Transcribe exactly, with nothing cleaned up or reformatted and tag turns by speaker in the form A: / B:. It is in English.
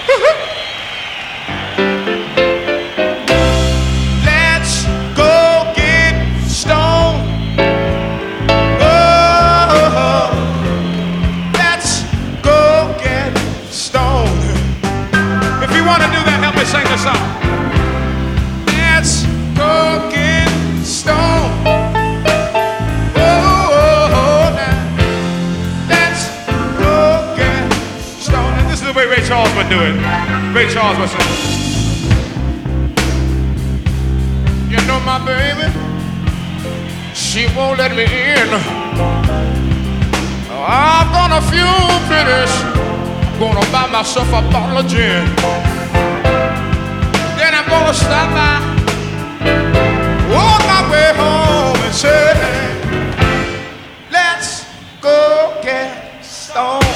A: Let's go get stoned. Oh, let's go get stoned. If you want to do that, help me sing this song. Let's go get stoned. Oh, now let's go get stoned. And this is the way Ray Charles would do it. Ray Charles would say, you know my baby, she won't let me in. I'm gonna feel finish. I'm gonna buy myself a bottle of gin. Then I'm gonna stop by, walk my way home and say, let's go get stoned.